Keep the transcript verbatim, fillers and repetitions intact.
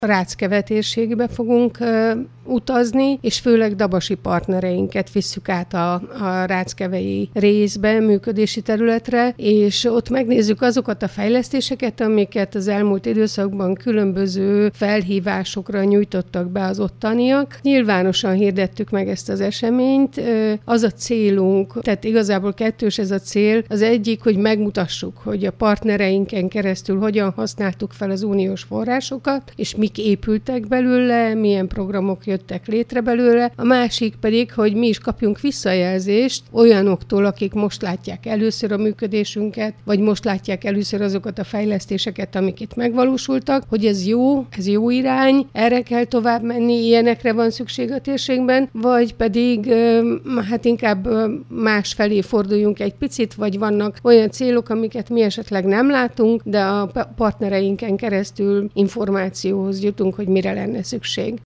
Ráckeve térségbe fogunk uh, utazni, és főleg dabasi partnereinket visszük át a, a ráckevei részbe, működési területre, és ott megnézzük azokat a fejlesztéseket, amiket az elmúlt időszakban különböző felhívásokra nyújtottak be az ottaniak. Nyilvánosan hirdettük meg ezt az eseményt. Az a célunk, tehát igazából kettős ez a cél. Az egyik, hogy megmutassuk, hogy a partnereinken keresztül hogyan használtuk fel az uniós forrásokat, és mik épültek belőle, milyen programok jöttek létre belőle. A másik pedig, hogy mi is kapjunk visszajelzést olyanoktól, akik most látják először a működésünket, vagy most látják először azokat a fejlesztéseket, amik itt megvalósultak, hogy ez jó, ez jó irány, erre kell tovább menni, ilyenekre van szükség a térségben, vagy pedig hát inkább más felé forduljunk egy picit, vagy vannak olyan célok, amiket mi esetleg nem látunk, de a partnereinken keresztül információhoz jutunk, hogy mire lenne szükség.